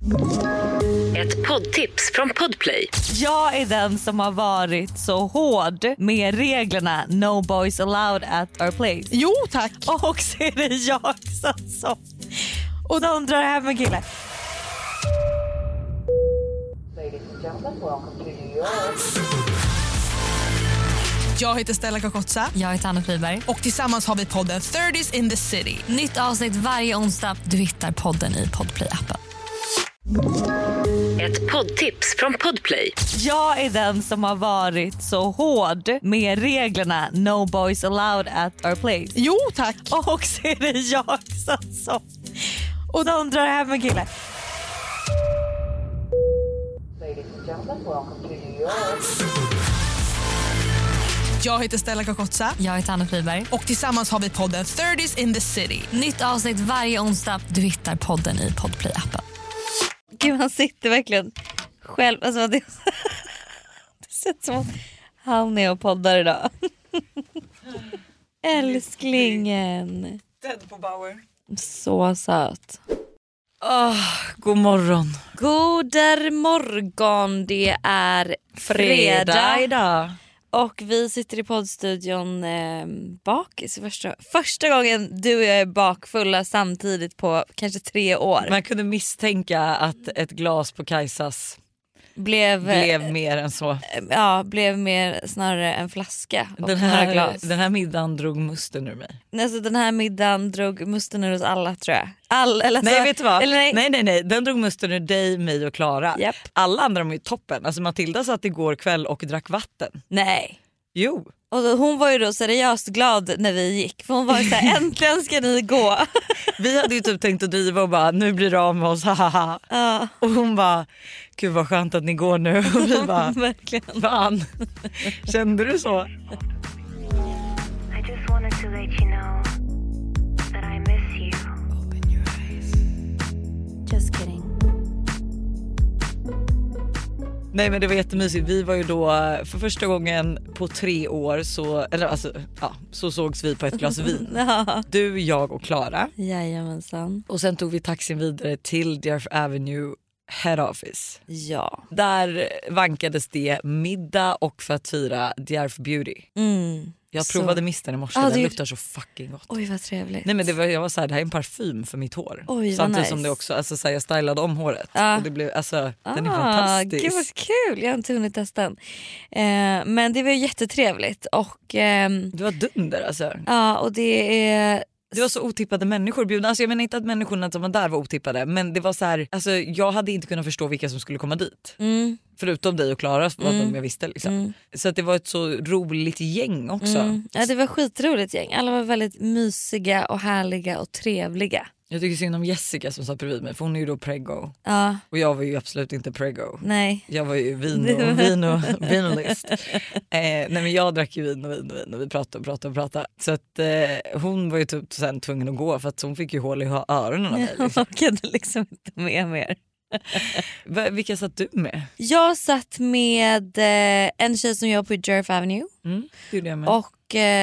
Ett poddtips från Podplay. Jag är den som har varit så hård med reglerna No boys allowed at our place. Jo, tack. Och så är det jag som och de drar hem en kille. Jag heter Stella Kakotsa. Jag heter Anna Friberg. Och tillsammans har vi podden 30s in the city. Nytt avsnitt varje onsdag. Du hittar podden i Podplay-appen. Ett poddtips från Podplay. Jag är den som har varit så hård med reglerna No boys allowed at our place. Jo, tack. Och så är det jag som och de drar hem en kille. Jag heter Stella Kakotsa. Jag heter Anna Friberg. Och tillsammans har vi podden 30s in the city. Nytt avsnitt varje onsdag. Du hittar podden i Podplay-appen. Gud, han sitter verkligen själv. Alltså, det ser ut som att han är och poddar idag. Älsklingen. Dead på Bauer. Så söt. God morgon. Goder morgon. Det är fredag idag. Och vi sitter i poddstudion bakis. Första gången du och jag är bakfulla samtidigt på kanske 3 år. Man kunde misstänka att ett glas på Kajsas blev mer än så. Ja, blev mer snarare en flaska och den några glas. Den här middagen drog musten ur mig. Alltså, den här middagen drog musten ur oss alla, tror jag. Nej, vet du vad? Eller nej. Den drog musten ur dig, mig och Klara. Yep. Alla andra var ju toppen. Alltså Matilda satt igår kväll och drack vatten. Nej. Jo. Och hon var ju då seriöst glad när vi gick. För hon var ju såhär, äntligen ska ni gå. Vi hade ju typ tänkt att driva och bara, nu blir det av med oss, hahaha. Ja. Och hon bara, gud vad skönt att ni går nu. Och vi bara, verkligen. fan. Kände du så? I just wanted to let you know that I miss you. Open your eyes. Just kidding. Nej, men det var jättemysigt. Vi var ju då för första gången på 3 år så sågs vi på ett glas vin. Ja. Du, jag och Klara. Jajamensan. Och sen tog vi taxin vidare till Djerf Avenue Head Office. Ja. Där vankades det middag och för att fira Djerf Beauty. Jag provade misten i morse, den luktar så fucking gott. Oj, vad trevligt. Nej, men jag var såhär, det här är en parfym för mitt hår. Oj, vad samtidigt nice. som det också, alltså såhär, jag stylade om håret. Och det blev, alltså, den är Gud fantastisk. vad kul, jag har inte hunnit testa den. Men det var jättetrevligt. Och, Det var dunder alltså. ja, och det var så otippade människor bjudna. Alltså jag menar inte att människorna som var där var otippade, men det var så här, alltså jag hade inte kunnat förstå vilka som skulle komma dit. Förutom dig och Klara var de jag visste liksom. Så att det var ett så roligt gäng också. Ja, det var skitroligt gäng. Alla var väldigt mysiga och härliga och trevliga. Jag tycker synd om Jessica som satt bredvid mig, för hon är ju då preggo. Ja. Och jag var ju absolut inte preggo. Nej. Jag var ju vinolist. Nej, men jag drack ju vin och vi pratade. Så att hon var ju typ sen tvungen att gå för att hon fick ju hål i öronen av mig. Jag orkade liksom inte med mer. Vilka satt du med? Jag satt med en tjej som jobbar på Djerf Avenue. Det gjorde jag med. Och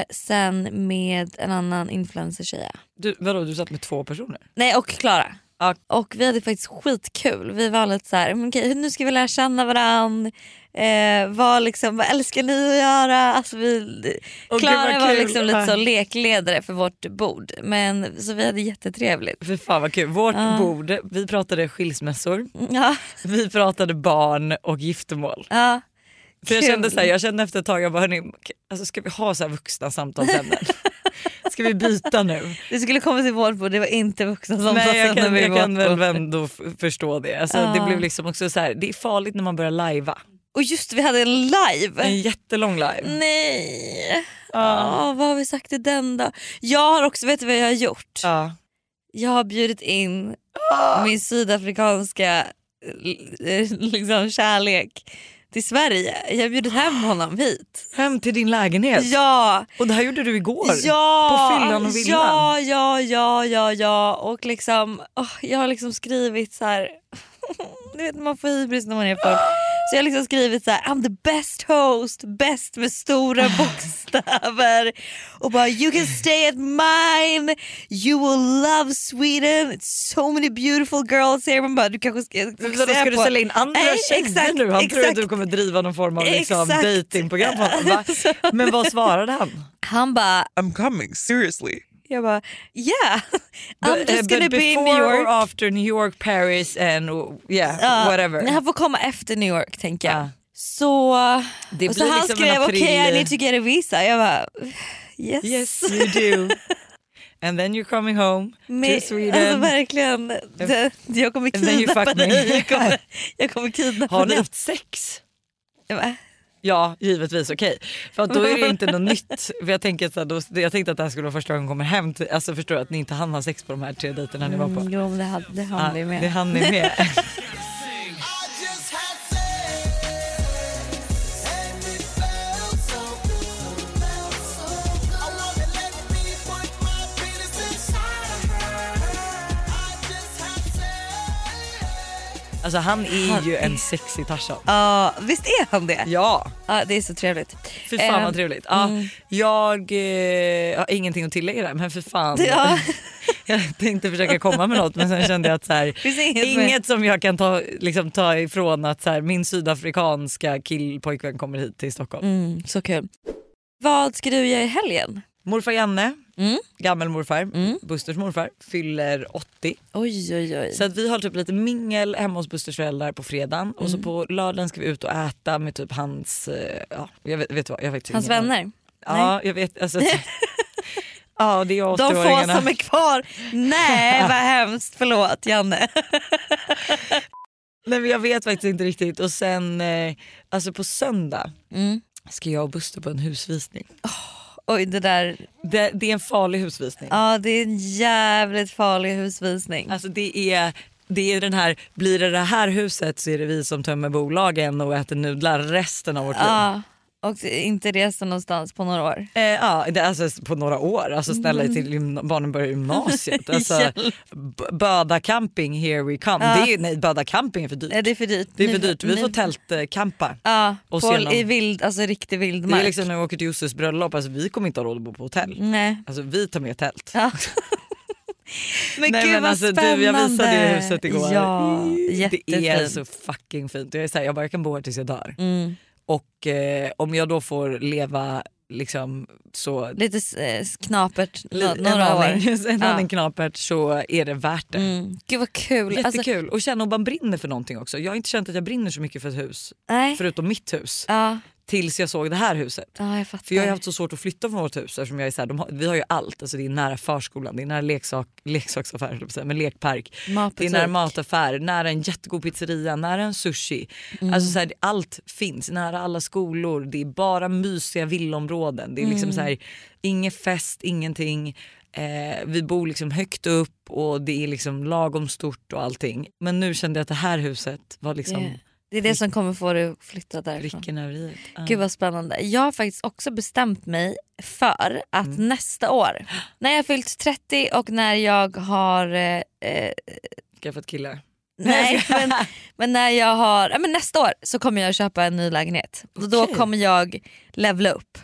sen med en annan influencer-tjej. Du satt med 2 personer? Nej, och Klara. Ja. Och vi hade faktiskt skitkul. Vi var lite så här, okej, nu ska vi lära känna varann. Vad älskar ni att göra? Alltså Klara var liksom lite så lekledare för vårt bord. Men så vi hade jättetrevligt. För fan vad kul. Vårt bord, vi pratade skilsmässor. Ja. Vi pratade barn och giftermål. Ja. För jag kände efter ett tag, jag bara, hörni, alltså ska vi ha så här vuxna samtalsämnen? Ska vi byta nu? Det skulle komma till vårt bord, det var inte vuxna som Nej, jag kan väl bord. ändå förstå det. Alltså, det blev liksom också så här, det är farligt när man börjar lajva. Och just vi hade en live. En jättelång live. Nej. Vad har vi sagt i den då? Jag har också, vet du vad jag har gjort? Jag har bjudit in min sydafrikanska liksom kärlek till Sverige. Jag har bjudit hem honom hit. Hem till din lägenhet? Ja. Och det här gjorde du igår? Ja. På fyllan och villan? Ja. Och liksom, jag har liksom skrivit så här. Du vet, man får hybris när man är folk. Så jag har liksom skrivit så här: I'm the best host, bäst med stora bokstäver, och bara you can stay at mine, you will love Sweden, it's so many beautiful girls here. Man bara, du kanske ska ska du sälja in andra tjejer nu? Han tror att du kommer driva någon form av liksom datingprogram. Men vad svarade han? Han bara, I'm coming, seriously. jag bara, yeah, I'm just gonna be in New York. Or after New York, Paris and whatever. Han får komma efter New York, tänker jag. Så, det och blir så han liksom skrev april... okay, I need to get a visa. Jag bara, yes you do. And then you're coming home to Sweden. Alltså verkligen, jag kommer kidnappa dig. Jag kommer kidnappa dig. Har ni haft sex? Va? Ja, givetvis, okej. För då är det inte något nytt. För jag tänkte att det här skulle vara första gången kommer hem till, alltså förstår du att ni inte hann ha sex på de här 3 dejterna ni var på? Jo, det hann vi med. Det hann ni med. Alltså han är ju en sexig Tarzan. Ja, visst är han det? Ja. Ja, det är så trevligt. Fy fan vad trevligt. Ja, jag har ingenting att tillägga där, men för fan. Ja. Jag tänkte försöka komma med något, men sen kände jag att så här, inget som jag kan ta ifrån att så här, min sydafrikanska killpojkvän kommer hit till Stockholm. Så kul. Vad ska du göra i helgen? Morfar Janne, gammelmorfar, Busters morfar, fyller 80. Oj. Så att vi har typ lite mingel hemma hos Busters föräldrar på fredagen. Och så på lördagen ska vi ut och äta med typ hans, jag vet hans vänner? Ja, jag vet. Alltså, ja, det är 80-åringarna. De få som är kvar. Nej, vad hemskt. Förlåt, Janne. Nej, men jag vet faktiskt inte riktigt. Och sen, alltså på söndag ska jag och Buster på en husvisning. Oj, det där... Det är en farlig husvisning. Ja, det är en jävligt farlig husvisning. Alltså det är den här, blir det här huset så är det vi som tömmer bolagen och äter nudlar resten av vårt liv. Ja, och inte resa någonstans på några år. Ja, det är alltså på några år. Alltså snälla till barnen börjar gymnasiet. Alltså, Böda camping, here we come. Nej, Böda camping är för dyrt. Det är för dyrt. Det är för dyrt. Vi får tältcampa. Ja, och i vild, alltså riktig vildmark. Det är liksom när vi åker till Josses bröllop. Alltså, vi kommer inte ha råd att bo på hotell. Nej. Alltså vi tar med tält. Ja. Men nej, gud men vad alltså, spännande. jag visade det huset igår. Ja, jättefint. Det är så fucking fint. Jag kan bo här tills jag dör. Och om jag då får leva liksom så lite knapert några år. En aning knapert, så är det värt det. Gud vad kul. Jättekul. Alltså, och känna om man brinner för någonting också. Jag har inte känt att jag brinner så mycket för ett hus. Nej. Förutom mitt hus. Ja. Tills jag såg det här huset. Ja, jag fattar. För jag har haft så svårt att flytta från vårt hus eftersom jag är så här, vi har ju allt. Alltså det är nära förskolan, det är nära leksaksaffär, men lekpark. Det är nära mataffär, nära en jättegod pizzeria, nära en sushi. Alltså så här, allt finns nära alla skolor. Det är bara mysiga villområden. Det är liksom så här, ingen fest, ingenting. Vi bor liksom högt upp och det är liksom lagom stort och allting. Men nu kände jag att det här huset var liksom... Det är det som kommer få dig att flytta därifrån. Pricken över i. Gud vad spännande. Jag har faktiskt också bestämt mig för att nästa år, när jag har fyllt 30 och när jag har... Skaffat killar. Nej, men när jag har... men nästa år så kommer jag köpa en ny lägenhet. Och då kommer jag levla upp.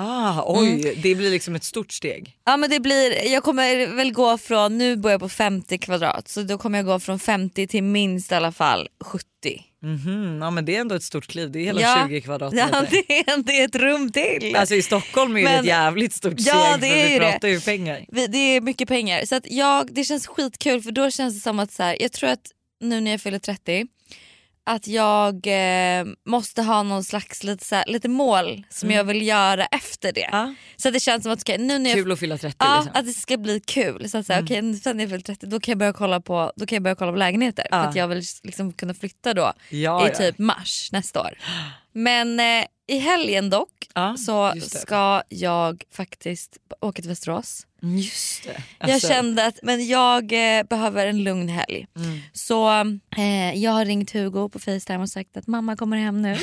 Det blir liksom ett stort steg. Ja, men det blir, jag kommer väl gå från, nu bor jag på 50 kvadrat, så då kommer jag gå från 50 till minst i alla fall 70. Ja, men det är ändå ett stort kliv, det är hela 20 kvadratmeter. Ja, det är ett rum till. Alltså i Stockholm är det ett jävligt stort steg, ja, det är för vi det. pratar ju pengar. Det är mycket pengar, så att det känns skitkul, för då känns det som att så här, jag tror att nu när jag fyller 30 att jag måste ha någon slags lite mål som jag vill göra efter det. Så att det känns som att nu när kul att fylla 30 liksom. att det ska bli kul. Så att sen när jag fyller 30 då kan jag börja kolla på lägenheter. För att jag vill liksom kunna flytta då i typ mars nästa år. Men i helgen dock så ska jag faktiskt åka till Västerås. Just det. Alltså. Jag kände att jag behöver en lugn helg. Så jag har ringt Hugo på FaceTime och sagt att mamma kommer hem nu.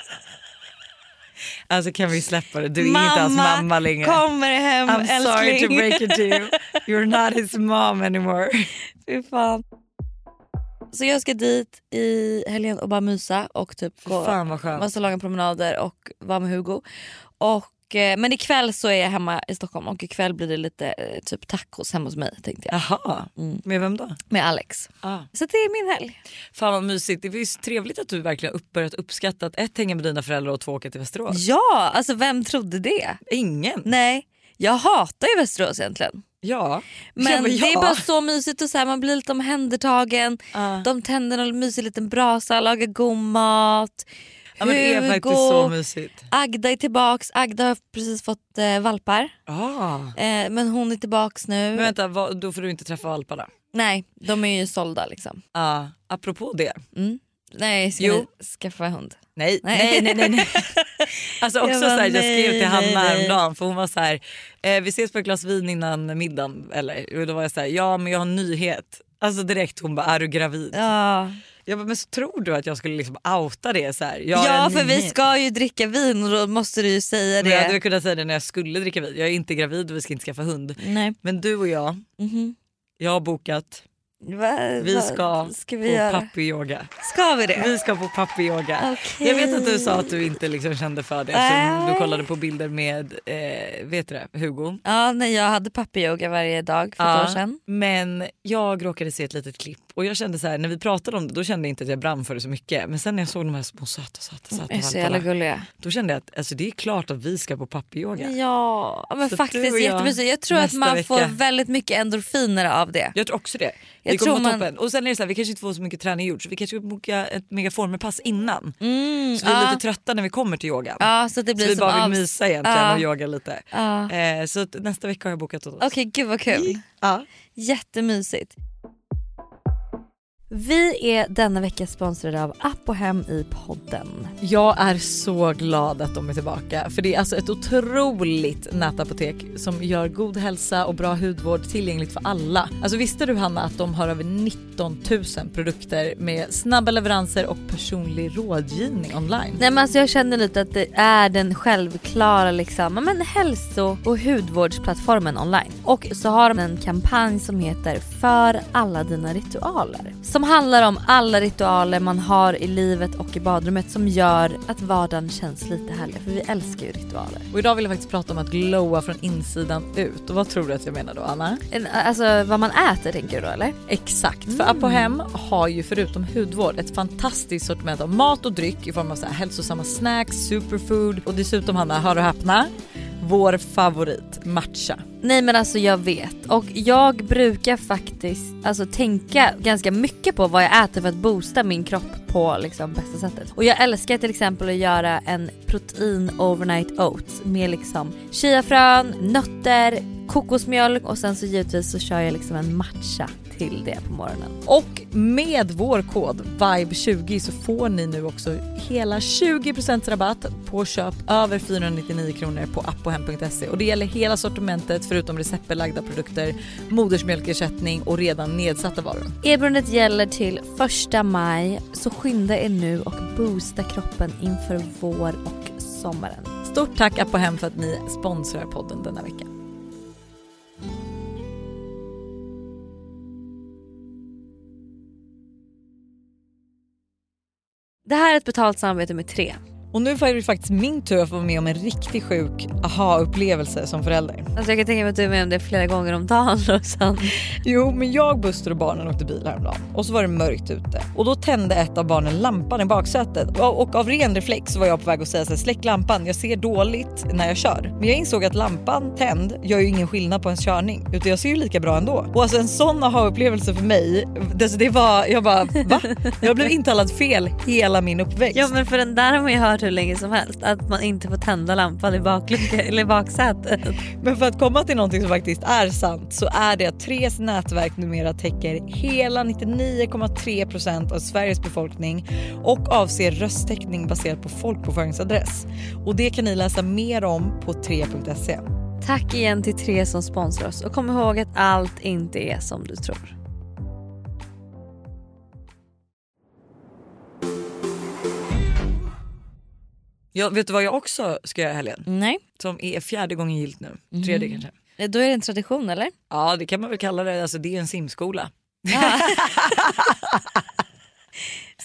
Alltså kan vi släppa det? Du är inte hans mamma längre. Kommer hem, I'm älskling. sorry to break it to you. You're not his mom anymore. Fy fan. Så jag ska dit i helgen och bara mysa och typ Fan vad skönt. massa långa promenader och vara med Hugo. Men ikväll så är jag hemma i Stockholm och ikväll blir det lite typ tacos hemma hos mig tänkte jag. Jaha, med vem då? Med Alex. Så det är min helg. Fan vad mysigt, det är ju trevligt att du verkligen börjat uppskatta att 1 hänga med dina föräldrar och 2 åka till Västerås. Ja, alltså vem trodde det? Ingen. Nej, jag hatar ju Västerås egentligen. Ja. Men det är bara så mysigt och så här, man blir lite omhändertagen. De tänder en mysig liten brasa, lagar god mat. Ja, men det är faktiskt så mysigt. Agda är tillbaks. Agda har precis fått valpar. Men hon är tillbaks nu. Men vänta, då får du inte träffa valparna. Nej, de är ju sålda liksom. Apropå det. Nej, ska vi skaffa hund? Nej. Alltså också så här, jag skrev till Hanna häromdagen för hon var så här, vi ses på ett glas vin innan middagen eller? Och då var jag så här, ja men jag har en nyhet. Alltså direkt hon bara, är du gravid? Ja. Jag bara, men så tror du att jag skulle liksom outa det så här? Ja, för vi ska ju dricka vin och då måste du ju säga det. Men jag hade kunnat säga det när jag skulle dricka vin. Jag är inte gravid och vi ska inte skaffa hund. Nej. Men du och jag, jag har bokat. Vi ska på pappyoga. Ska vi det? Vi ska på pappyoga. Okay. Jag vet att du sa att du inte liksom kände för det eftersom du kollade på bilder med vet du det, Hugo. Ja, nej, jag hade pappyoga varje dag för ett år sedan. Men jag råkade se ett litet klipp och jag kände så här, när vi pratade om det då kände jag inte att jag brann för det så mycket. Men sen när jag såg de här små söta är så jävla gulliga. Då kände jag att alltså, det är klart att vi ska på pappyoga. Ja, men så faktiskt jättemysigt. Jag tror att man får väldigt mycket endorfiner av det. Jag tror också det. Det kommer vara toppen. Och sen är det så här, vi kanske inte får så mycket träning gjort så vi kanske boka ett megaformerpass innan. Så vi är lite trötta när vi kommer till yogan. Ja, så det blir så vi bara vill mysa egentligen och yoga lite. Så nästa vecka har jag bokat åt oss. Okej, gud vad kul. Jättemysigt. Vi är denna vecka sponsrade av Apohem i podden. Jag är så glad att de är tillbaka. För det är alltså ett otroligt nätapotek som gör god hälsa och bra hudvård tillgängligt för alla. Alltså visste du Hanna att de har över 19 000 produkter med snabba leveranser och personlig rådgivning online? Nej men alltså jag känner lite att det är den självklara liksom, hälso- och hudvårdsplattformen online. Och så har de en kampanj som heter För alla dina ritualer. Som handlar om alla ritualer man har i livet och i badrummet som gör att vardagen känns lite härligare. För vi älskar ju ritualer. Och idag vill jag faktiskt prata om att glowa från insidan ut. Och vad tror du att jag menar då, Anna? Alltså vad man äter tänker du då, eller? Exakt, för Apohem har ju förutom hudvård ett fantastiskt sortiment av mat och dryck i form av så här hälsosamma snacks, superfood och dessutom Hanna, hör du häpna, vår favorit, matcha. Nej men alltså jag vet och jag brukar faktiskt alltså tänka ganska mycket på vad jag äter för att boosta min kropp på liksom bästa sättet. Och jag älskar till exempel att göra en protein overnight oats med liksom chiafrön, nötter, kokosmjölk och sen så givetvis så kör jag liksom en matcha till det på morgonen. Och med vår kod VIBE20 så får ni nu också hela 20% rabatt på köp över 499 kronor på apohem.se. Och det gäller hela sortimentet förutom receptbelagda produkter, modersmjölkersättning och redan nedsatta varor. Erbjudandet gäller till 1 maj så skynda er nu och boosta kroppen inför vår och sommaren. Stort tack Apohem för att ni sponsrar podden denna vecka. Det här är ett betalt samarbete med 3. Och nu får det faktiskt min tur att få med om en riktigt sjuk aha-upplevelse som förälder. Alltså jag kan tänka mig att du är med om det flera gånger om dagen. Jo, men jag, Buster och barnen åkte bil häromdagen. Och så var det mörkt ute. Och då tände ett av barnen lampan i baksätet. Och av ren reflex var jag på väg att säga så här, släck lampan, jag ser dåligt när jag kör. Men jag insåg att lampan tänd gör ju ingen skillnad på en körning. Utan jag ser ju lika bra ändå. Och alltså en sån aha-upplevelse för mig, det var, jag bara, va? Jag blev intalad fel hela min uppväxt. Ja men för den där har man ju hört hur länge som helst. Att man inte får tända lampan i bakluckan eller i baksätet. Men för att komma till någonting som faktiskt är sant så är det att 3s nätverk numera täcker hela 99,3% av Sveriges befolkning och avser rösttäckning baserat på folkbokföringsadress. Och det kan ni läsa mer om på 3.se. Tack igen till 3 som sponsrar oss och kom ihåg att allt inte är som du tror. Jag vet du vad jag också ska göra i helgen? Nej. Som är 4:e gången gillt nu. 3:e kanske. Då är det en tradition eller? Ja, det kan man väl kalla det. Alltså det är en simskola.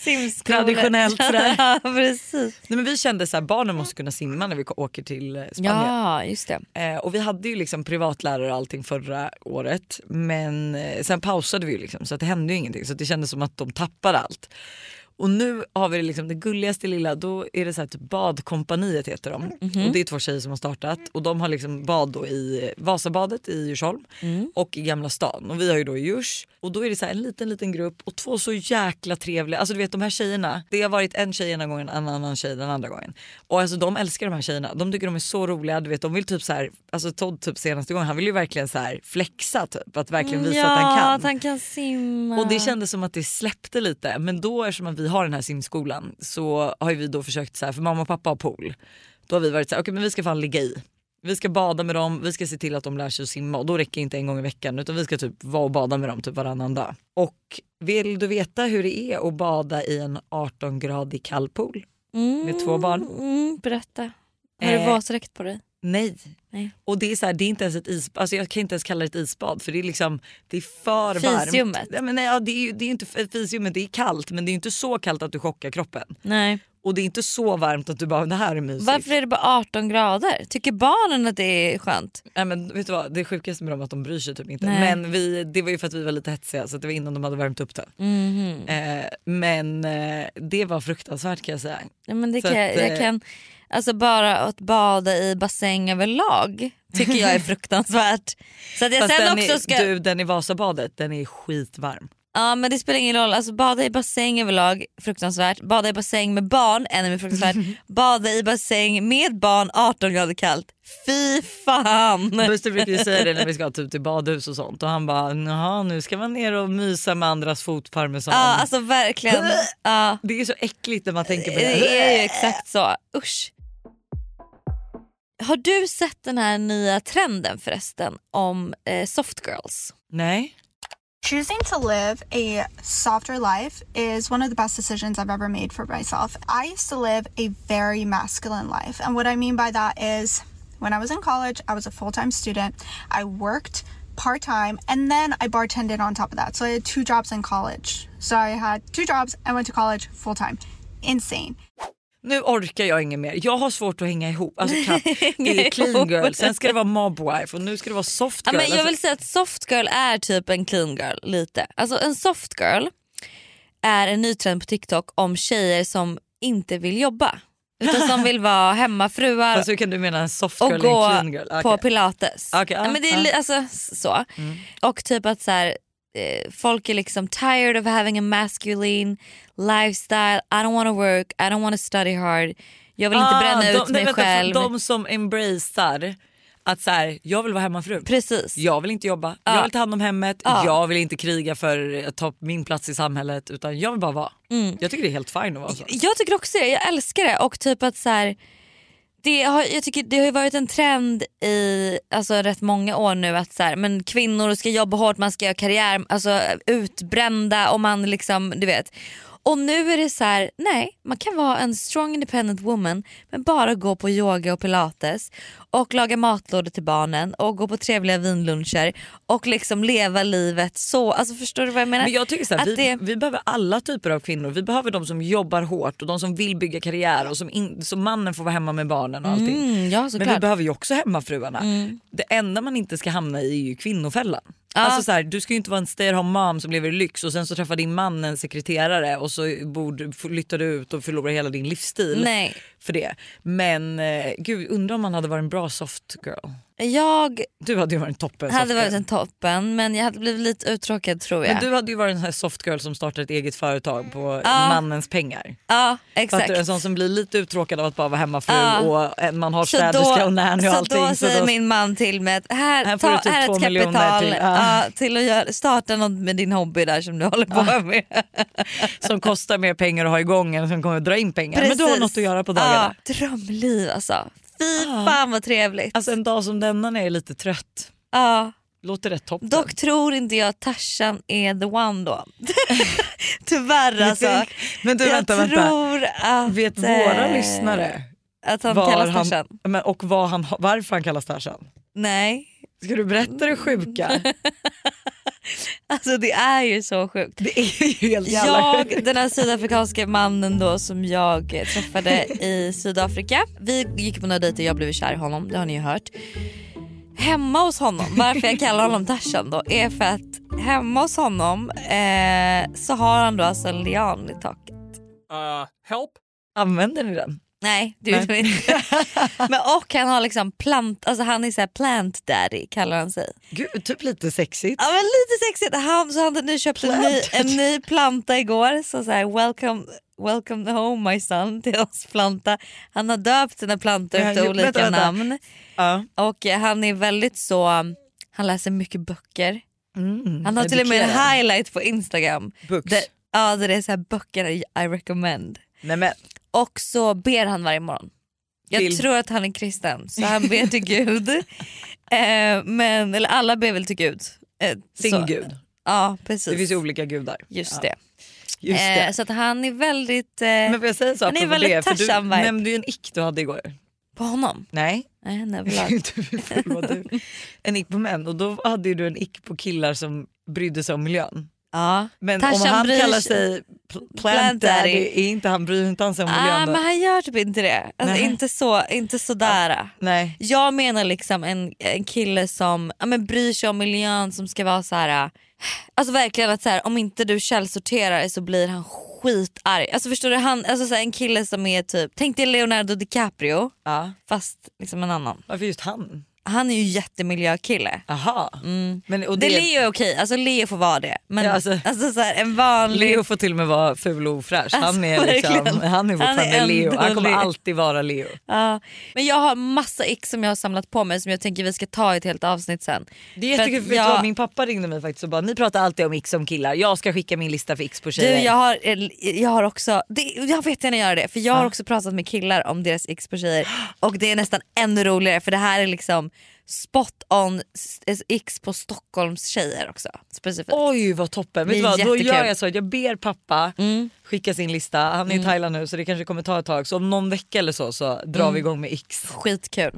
simskola. Traditionellt sådär. Ja, precis. Nej, men vi kände så här, barnen måste kunna simma när vi åker till Spanien. Ja, just det. Och vi hade ju liksom privatlärare och allting förra året. Men sen pausade vi ju liksom, så att det hände ju ingenting. Så att det kändes som att de tappade allt. Och nu har vi liksom det gulligaste lilla, då är det så här typ Badkompaniet heter de. Och det är 2 tjejer som har startat och de har liksom bad då i Vasabadet i Djursholm och i Gamla stan. Och vi har ju då i Djurs och då är det så här en liten grupp och 2 så jäkla trevliga. Alltså du vet de här tjejerna, det har varit en tjej ena gången, en annan tjej den andra gången. Och alltså de älskar de här tjejerna. De tycker de är så roliga, du vet de vill typ så här, alltså Todd typ senaste gången han vill ju verkligen så här flexa typ, att verkligen visa att han kan. Ja, att han kan simma. Och det kändes som att det släppte lite. Men då eftersom att vi har den här simskolan så har vi då försökt så här, för mamma och pappa har pool. Då har vi varit så här, okej, men vi ska fan ligga i. Vi ska bada med dem, vi ska se till att de lär sig att simma. Och då räcker inte en gång i veckan utan vi ska typ vara och bada med dem typ varannan dag. Och vill du veta hur det är att bada i en 18-gradig kallpool med 2 barn? Berätta. Har du våtdräkt på dig? Nej. Och det är så här, det är inte ens ett isbad, alltså jag kan inte ens kalla det ett isbad för det är liksom, det är för varmt. Fisljummet. Ja, men nej, ja, det är ju inte fisljummet, det är kallt men det är inte så kallt att du chockar kroppen. Nej. Och det är inte så varmt att du bara, det här är mysigt. Varför är det bara 18 grader? Tycker barnen att det är skönt? Nej, men vet du vad, det sjukaste med dem är att de bryr sig typ inte. Nej. Men det var ju för att vi var lite hetsiga så att det var innan de hade värmt upp det. Men det var fruktansvärt kan jag säga. Ja, men det Så kan, att, jag kan, alltså bara att bada i bassäng överlag tycker jag är fruktansvärt. Så att jag fast sen också ska... den i Vasabadet, den är skitvarm. Ja men det spelar ingen roll, alltså bada i bassäng överlag fruktansvärt, bada i bassäng med barn ännu mer fruktansvärt, bada i bassäng med barn 18 grader kallt, fy fan. Buster brukar ju säga det när vi ska typ till badhus och sånt och han bara, jaha nu ska man ner och mysa med andras fotparmesan. Ja alltså verkligen. Ja. Det är så äckligt när man tänker på det. Det är ju exakt så, usch. Har du sett den här nya trenden förresten om soft girls? Nej. Choosing to live a softer life is one of the best decisions I've ever made for myself. I used to live a very masculine life. And what I mean by that is when I was in college, I was a full-time student. I worked part-time and then I bartended on top of that. So I had 2 jobs in college. So I had 2 jobs and went to college full-time. Insane. Nu orkar jag inget mer. Jag har svårt att hänga ihop. Alltså, det är clean girl, sen ska det vara mobwife och nu ska det vara soft girl. Ja, men jag vill säga att soft girl är typ en clean girl lite. Alltså en soft girl är en ny trend på TikTok om tjejer som inte vill jobba. Utan som vill vara hemmafruar. Alltså kan du mena en soft girl och gå och en clean girl? Okay. på pilates. Okay, ja, men det är alltså så. Och typ att så här, folk är liksom tired of having a masculine lifestyle. I don't want to work, I don't want to study hard. Jag vill inte bränna ut mig själv. De som embracear att så här, jag vill vara hemmafru. Precis. Jag vill inte jobba. Jag vill ta hand om hemmet. Jag vill inte kriga för att ta min plats i samhället utan jag vill bara vara. Jag tycker det är helt fine att vara så. Jag tycker också det. Jag älskar det och typ att så här, jag tycker det har ju varit en trend i alltså rätt många år nu att så här, men kvinnor ska jobba hårt, man ska göra karriär, alltså utbrända och man liksom, du vet. Och nu är det så här, nej, man kan vara en strong independent woman men bara gå på yoga och pilates och laga matlådor till barnen och gå på trevliga vinluncher och liksom leva livet så, alltså förstår du vad jag menar? Men jag tycker så här, vi behöver alla typer av kvinnor. Vi behöver de som jobbar hårt och de som vill bygga karriär och som mannen får vara hemma med barnen och allting. Ja, men vi behöver ju också hemmafruarna. Det enda man inte ska hamna i är ju kvinnofällan. Alltså så här, du ska ju inte vara en stay-at-home mom som lever i lyx och sen så träffar din man en sekreterare och så flyttar du ut och förlorar hela din livsstil. Nej. För det. Men gud, undrar om man hade varit en bra soft girl. Du hade ju varit en toppen hade soft varit girl. en toppen men jag hade blivit lite uttråkad tror jag. Men du hade ju varit en sån här soft girl som startar ett eget företag på mannens pengar. Ja, exakt. Du, en sån som blir lite uttråkad av att bara vara hemmafru och man har städerska och nanny och allting. Då säger min man till mig att här får du typ är 2 ett miljoner kapital till att starta något med din hobby där som du håller på med. Som kostar mer pengar att ha igång än som kommer att dra in pengar. Precis. Men du har något att göra på dagarna. Drömliv alltså. Fy fan vad trevligt. Alltså en dag som denna när jag är lite trött. Låter rätt toppen. Dock tror inte jag att Tarzan är the one då. Tyvärr alltså. Men du vänta. Att, vet våra lyssnare att han kallas Tarzan? Och varför han kallas Tarzan? Nej. Ska du berätta det sjuka? Alltså det är ju så sjukt. Det är ju helt jävla sjukt. Den här sydafrikanska mannen då som jag träffade i Sydafrika. Vi gick på några dejter och jag blev kär i honom, det har ni ju hört. Hemma hos honom, varför jag kallar honom Tarzan då, är för att hemma hos honom så har han då alltså en lian i taket. Help? Använder ni den? Nej, det gjorde han inte. Men och han har liksom alltså han är så här plant daddy kallar han sig. Gud, typ lite sexigt. Ja men lite sexigt. Så han nu köpt en ny planta igår. Så här, welcome home my son till oss planta. Han har döpt sina plantor efter olika namn. Och han är väldigt så, han läser mycket böcker. Han har till och med en highlight på Instagram. Där det är så här böcker I recommend. Nämen. Och så ber han varje morgon. Jag tror att han är kristen så han ber till Gud. Eller alla ber väl till Gud. Sin Gud. Ja, precis. Det finns ju olika gudar. Just det. Så att han är väldigt men får jag säga så han är väldigt det? För du nämnde ju en ick du hade igår. På honom? Nej. Never. En ick på män. Och då hade ju du en ick på killar som brydde sig om miljön. Ja. Men Tarzan om han kallar sig plant daddy, är inte han bryr inte han sig om miljön då? Men han gör typ inte det. Alltså, inte sådär. Nej. Jag menar liksom en kille som bryr sig om miljön, som ska vara så här. Alltså verkligen att så här, om inte du källsorterar så blir han skitarg. Alltså förstår du, alltså så här, en kille som är typ, tänk dig Leonardo DiCaprio fast liksom en annan. Varför just han? Han är ju jättemiljökille. Aha. Men, och det Leo är okej, alltså Leo får vara det. Men alltså så här, en vanlig... Leo får till och med vara ful och ofräsch. Han är liksom, han är fortfarande Leo. Han kommer alltid vara Leo. Ja. Men jag har massa x som jag har samlat på mig som jag tänker vi ska ta i ett helt avsnitt sen. Det är jättekul för min pappa ringde mig faktiskt och bara, ni pratar alltid om x som killar. Jag ska skicka min lista för x på tjejer. Jag har också, jag vet gärna göra det. För jag har också pratat med killar om deras x på tjejer. Och det är nästan ännu roligare för det här är liksom spot on x på Stockholms tjejer också specifikt. Oj vad toppen. Vet du vad? Då gör jag så att jag ber pappa skicka sin lista. Han är i Thailand nu så det kanske kommer ta ett tag. Så om någon vecka eller så drar vi igång med x. Skitkul.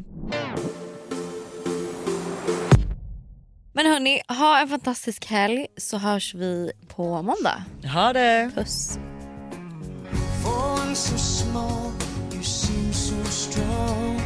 Men hörni, ha en fantastisk helg så hörs vi på måndag. Ha det. Puss. For so small, you seem so strong.